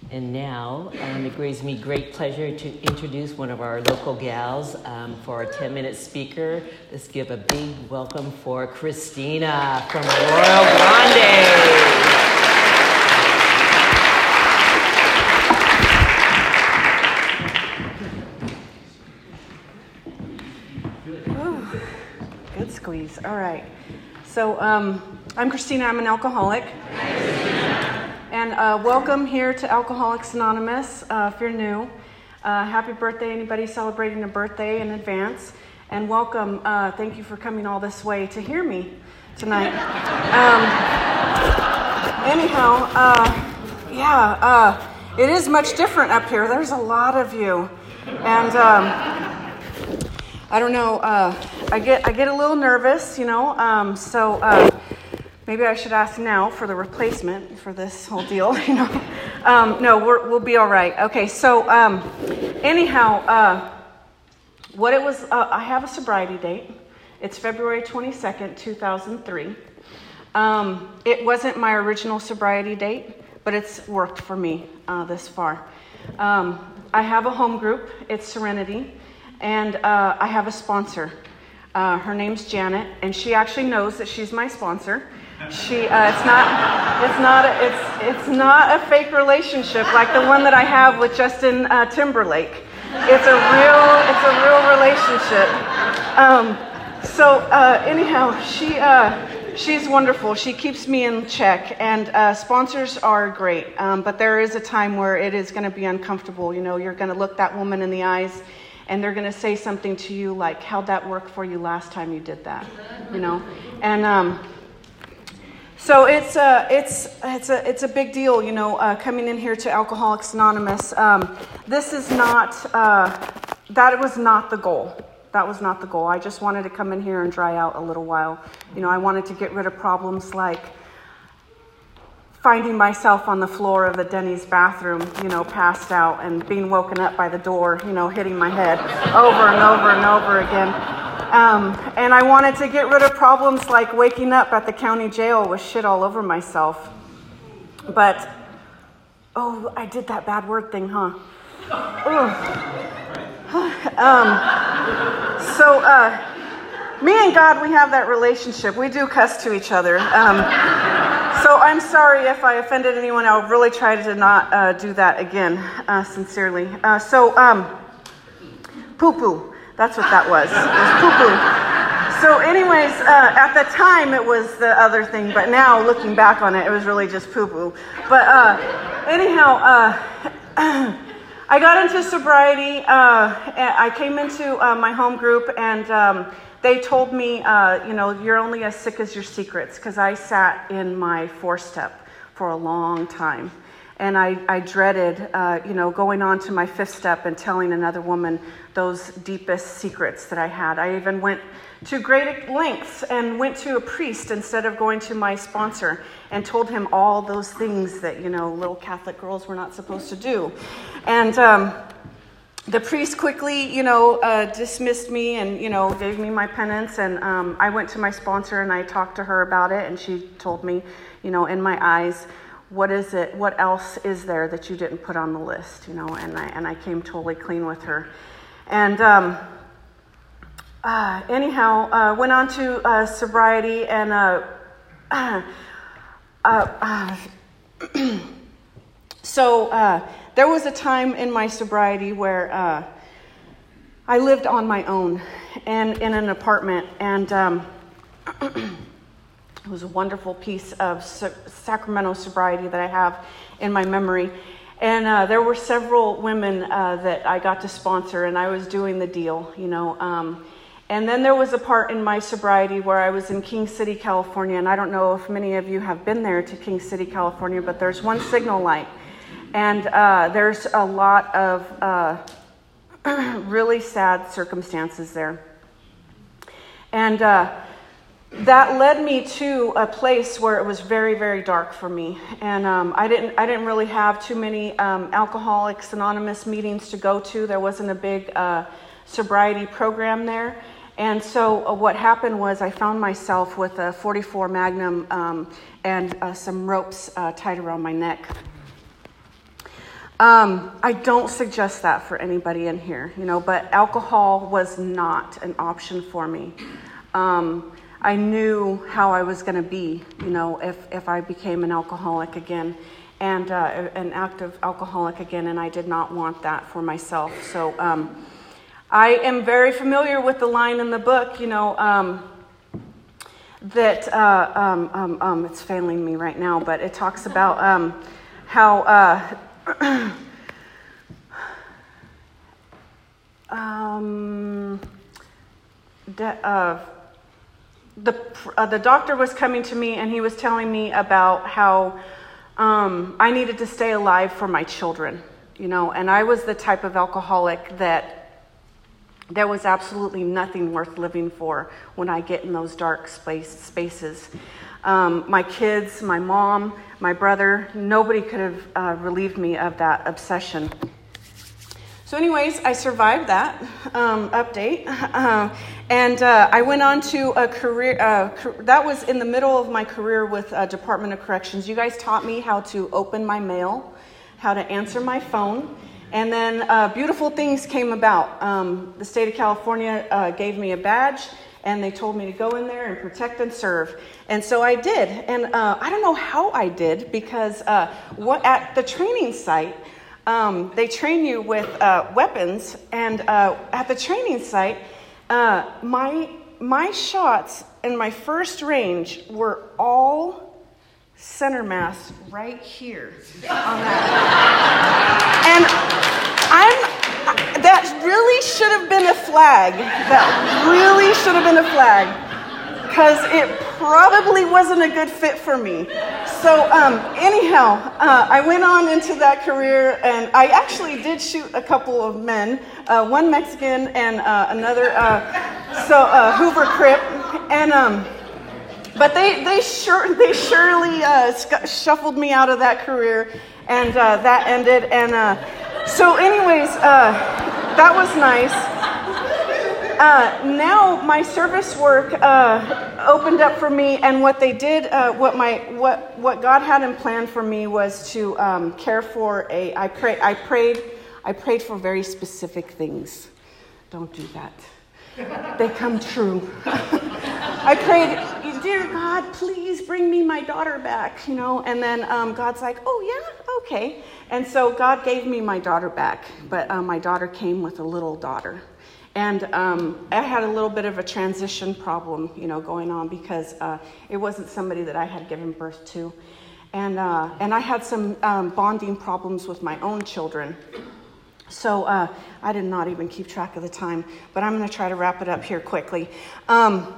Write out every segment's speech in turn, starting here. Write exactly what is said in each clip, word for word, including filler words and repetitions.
And now, um, it brings me great pleasure to introduce one of our local gals um, for our ten-minute speaker. Let's give a big welcome for Christina from Arroyo Grande. Good squeeze. All right. So um, I'm Christina. I'm an alcoholic. And uh, welcome here to Alcoholics Anonymous. Uh, if you're new, uh, happy birthday. Anybody celebrating a birthday in advance? And welcome. Uh, thank you for coming all this way to hear me tonight. Um, anyhow, uh, yeah, uh, it is much different up here. There's a lot of you. And um, I don't know, uh, I get I get a little nervous, you know, um, so uh, maybe I should ask now for the replacement for this whole deal, you know. Um, no, we're, we'll be all right. Okay, so um, anyhow, uh, what it was, uh, I have a sobriety date. It's February twenty-second, two thousand three. Um, it wasn't my original sobriety date, but it's worked for me uh, this far. Um, I have a home group. It's Serenity. And uh, I have a sponsor. Uh, her name's Janet, and she actually knows that she's my sponsor. She, uh, it's not, it's not, a, it's, it's not a fake relationship like the one that I have with Justin uh, Timberlake. It's a real, it's a real relationship. Um, so uh, anyhow, she, uh, she's wonderful. She keeps me in check, and uh, sponsors are great. Um, but there is a time where it is going to be uncomfortable. You know, you're going to look that woman in the eyes, and they're going to say something to you like, how'd that work for you last time you did that? You know? And um, so it's a, it's, it's, a, it's a big deal, you know, uh, coming in here to Alcoholics Anonymous. Um, this is not, uh, that was not the goal. That was not the goal. I just wanted to come in here and dry out a little while. You know, I wanted to get rid of problems like finding myself on the floor of the Denny's bathroom, you know, passed out and being woken up by the door, you know, hitting my head over and over and over again. Um, and I wanted to get rid of problems like waking up at the county jail with shit all over myself. But, oh, I did that bad word thing, huh? um, so, uh, me and God, we have that relationship. We do cuss to each other. Um, So I'm sorry if I offended anyone. I'll really try to not uh, do that again, uh, sincerely. Uh, so, um, poo-poo. That's what that was. It was poo-poo. So anyways, uh, at the time it was the other thing, but now looking back on it, it was really just poo-poo. But uh, anyhow, uh, I got into sobriety. Uh, I came into uh, my home group, and um, they told me, uh, you know, you're only as sick as your secrets, because I sat in my four-step for a long time. And I, I dreaded, uh, you know, going on to my fifth step and telling another woman those deepest secrets that I had. I even went to great lengths and went to a priest instead of going to my sponsor and told him all those things that, you know, little Catholic girls were not supposed to do. And um, the priest quickly, you know, uh, dismissed me and, you know, gave me my penance. And um, I went to my sponsor and I talked to her about it. And she told me, you know, in my eyes, what is it, what else is there that you didn't put on the list, you know? And I, and I came totally clean with her. And um, uh, anyhow, uh, went on to uh, sobriety and uh, uh, uh, so uh, there was a time in my sobriety where uh, I lived on my own and in an apartment, and um, it was a wonderful piece of so- Sacramento sobriety that I have in my memory. And uh, there were several women uh, that I got to sponsor, and I was doing the deal, you know. Um, and then there was a part in my sobriety where I was in King City, California, and I don't know if many of you have been there to King City, California, but there's one signal light. And uh, there's a lot of uh, really sad circumstances there. And uh, that led me to a place where it was very, very dark for me. And um, I didn't I didn't really have too many um, Alcoholics Anonymous meetings to go to. There wasn't a big uh, sobriety program there. And so uh, what happened was I found myself with a forty-four Magnum um, and uh, some ropes uh, tied around my neck. Um, I don't suggest that for anybody in here, you know, but alcohol was not an option for me. Um, I knew how I was going to be, you know, if, if I became an alcoholic again, and uh, an active alcoholic again, and I did not want that for myself. So um, I am very familiar with the line in the book, you know, um, that, uh, um, um, um, it's failing me right now, but it talks about um, how... Uh, um, the, uh, the, uh, the doctor was coming to me and he was telling me about how um, I needed to stay alive for my children, you know, and I was the type of alcoholic that there was absolutely nothing worth living for when I get in those dark space, spaces. Um, my kids, my mom, my brother, nobody could have uh, relieved me of that obsession. So anyways, I survived that um, update, uh, and uh, I went on to a career, uh, ca- that was in the middle of my career with uh, Department of Corrections. You guys taught me how to open my mail, how to answer my phone, and then uh, beautiful things came about. Um, the state of California uh, gave me a badge, and they told me to go in there and protect and serve. And so I did. And uh, I don't know how I did, because uh, what, at the training site, um, they train you with uh, weapons. And uh, at the training site, uh, my, my shots in my first range were all center mass right here on that. And I'm... That really should have been a flag. That really should have been a flag. Because it probably wasn't a good fit for me. So um, anyhow, uh, I went on into that career, and I actually did shoot a couple of men. Uh, one Mexican and uh, another uh, so uh, Hoover Crip. And um, but they they sure they surely uh, sc- shuffled me out of that career, and uh, that ended. And uh, so anyways. Uh, That was nice. Uh, now my service work uh, opened up for me, and what they did, uh, what my what what God had in plan for me was to um, care for a. I pray. I prayed. I prayed for very specific things. Don't do that. They come true. I prayed, dear God, please bring me my daughter back, you know, and then um, God's like, oh yeah, okay. And so God gave me my daughter back, but uh, my daughter came with a little daughter. And um, I had a little bit of a transition problem, you know, going on, because uh, it wasn't somebody that I had given birth to. And, uh, and I had some um, bonding problems with my own children. So uh, I did not even keep track of the time, but I'm going to try to wrap it up here quickly. Um,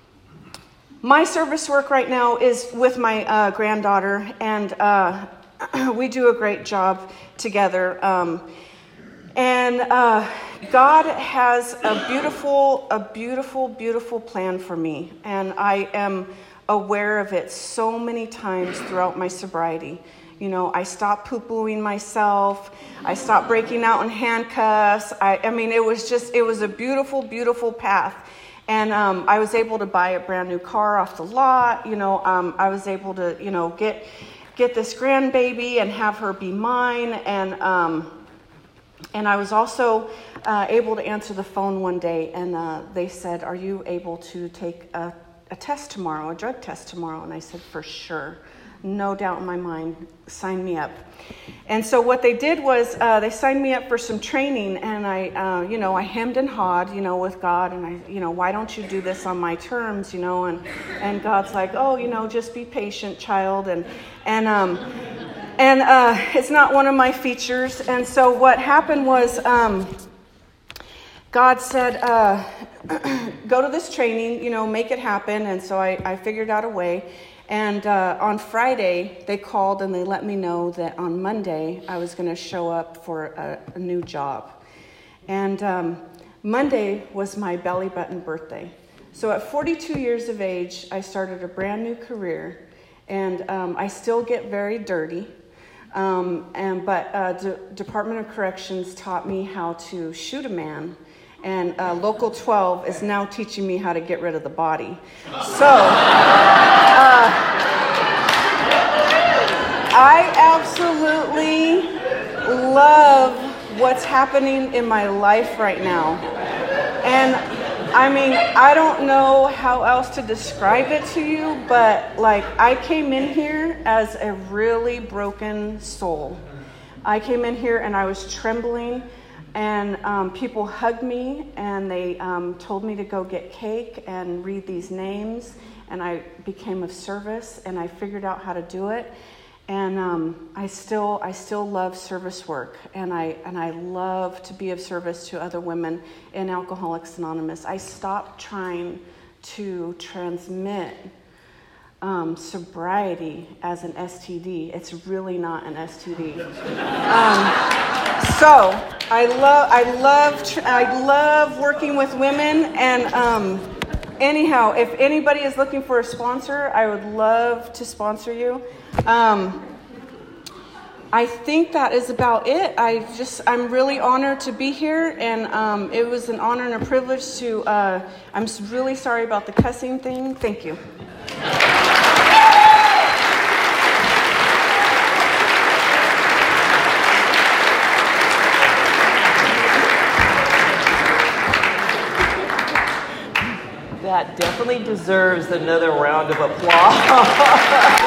my service work right now is with my uh, granddaughter, and uh, we do a great job together. Um, and uh, God has a beautiful, a beautiful, beautiful plan for me, and I am aware of it so many times throughout my sobriety. You know, I stopped poo-pooing myself. I stopped breaking out in handcuffs. I, I mean, it was just, it was a beautiful, beautiful path. And um, I was able to buy a brand new car off the lot. You know, um, I was able to, you know, get get this grandbaby and have her be mine. And um, and I was also uh, able to answer the phone one day, and uh, they said, "Are you able to take a, a test tomorrow, a drug test tomorrow?" And I said, "For sure. No doubt in my mind, sign me up." And so what they did was uh, they signed me up for some training, and I, uh, you know, I hemmed and hawed, you know, with God, and I, you know, why don't you do this on my terms, you know, and and God's like, oh, you know, just be patient, child, and and um, and uh, it's not one of my features. And so what happened was um, God said, uh, go to this training, you know, make it happen. And so I, I figured out a way. And uh, on Friday, they called and they let me know that on Monday, I was going to show up for a, a new job. And um, Monday was my belly button birthday. So at forty-two years of age, I started a brand new career. And um, I still get very dirty. Um, and But uh, D- Department of Corrections taught me how to shoot a man. And uh, Local twelve is now teaching me how to get rid of the body. So, uh, I absolutely love what's happening in my life right now. And I mean, I don't know how else to describe it to you, but like I came in here as a really broken soul. I came in here and I was trembling, and um, people hugged me and they um, told me to go get cake and read these names, and I became of service and I figured out how to do it. And um, I still, I still love service work, and I and I love to be of service to other women in Alcoholics Anonymous. I stopped trying to transmit um, sobriety as an S T D. It's really not an S T D. Um, so I love, I love, tr- I love working with women, and. Um, Anyhow, if anybody is looking for a sponsor, I would love to sponsor you. Um, I think that is about it. I just, I'm really honored to be here, and um, it was an honor and a privilege to, uh, I'm really sorry about the cussing thing. Thank you. That definitely deserves another round of applause.